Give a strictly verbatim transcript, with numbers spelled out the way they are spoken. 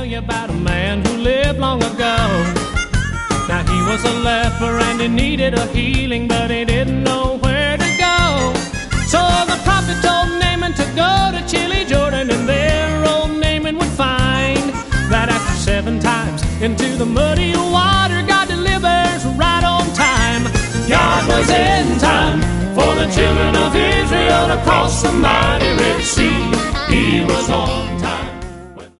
you about a man who lived long ago. Now he was a leper and he needed a healing, but he didn't know where to go. So the prophet told Naaman to go to Chile, Jordan, and there old Naaman would find that after seven times into the muddy water, God delivers right on time. God was in time for the children of Israel to cross the mighty Red Sea. He was on